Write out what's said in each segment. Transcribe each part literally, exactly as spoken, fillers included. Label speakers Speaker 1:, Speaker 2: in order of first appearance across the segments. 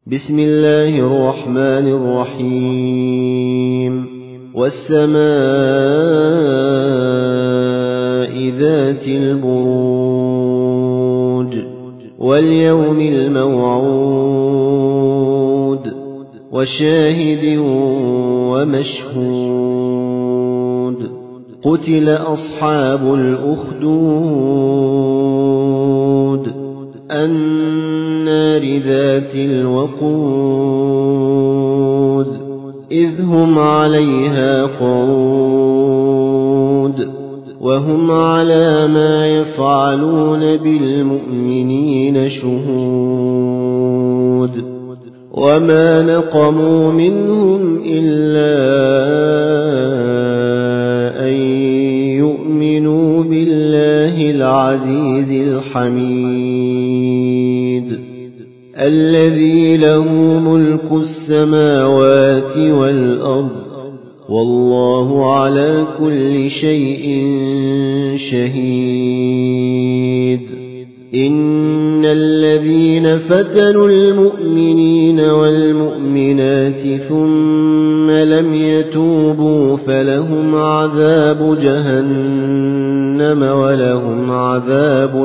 Speaker 1: بسم الله الرحمن الرحيم والسماء ذات البروج واليوم الموعود وشاهد ومشهود قتل أصحاب الأخدود النار ذات الوقود إذ هم عليها قعود وهم على ما يفعلون بالمؤمنين شهود وما نقموا منهم إلا أن يؤمنوا بالله العزيز الحميد الذي له ملك السماوات والأرض والله على كل شيء شهيد إن الذين فتنوا المؤمنين والمؤمنات ثم لم يتوبوا فلهم عذاب جهنم ولهم عذاب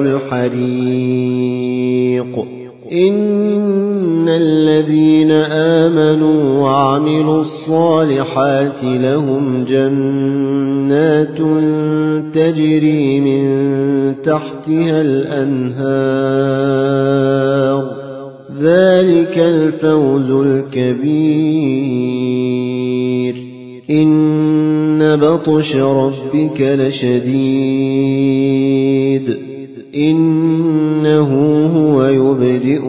Speaker 1: الحريق إن الذين آمنوا وعملوا الصالحات لهم جنات تجري من تحتها الأنهار ذلك الفوز الكبير إن بطش ربك لشديد إنه هو يبدئ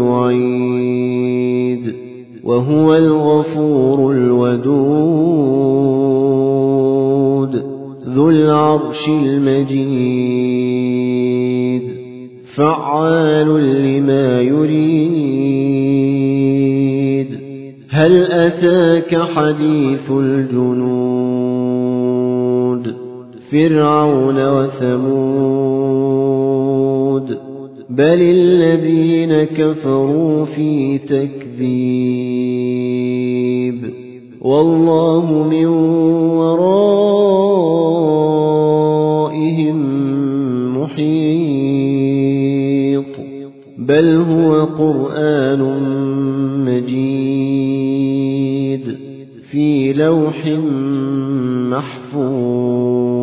Speaker 1: ويعيد وهو الغفور الودود ذو العرش المجيد فعال لما يريد هل أتاك حديث الجنود فرعون وثمود بل الذين كفروا في تكذيب والله من ورائهم محيط بل هو قرآن مجيد في لوح محفوظ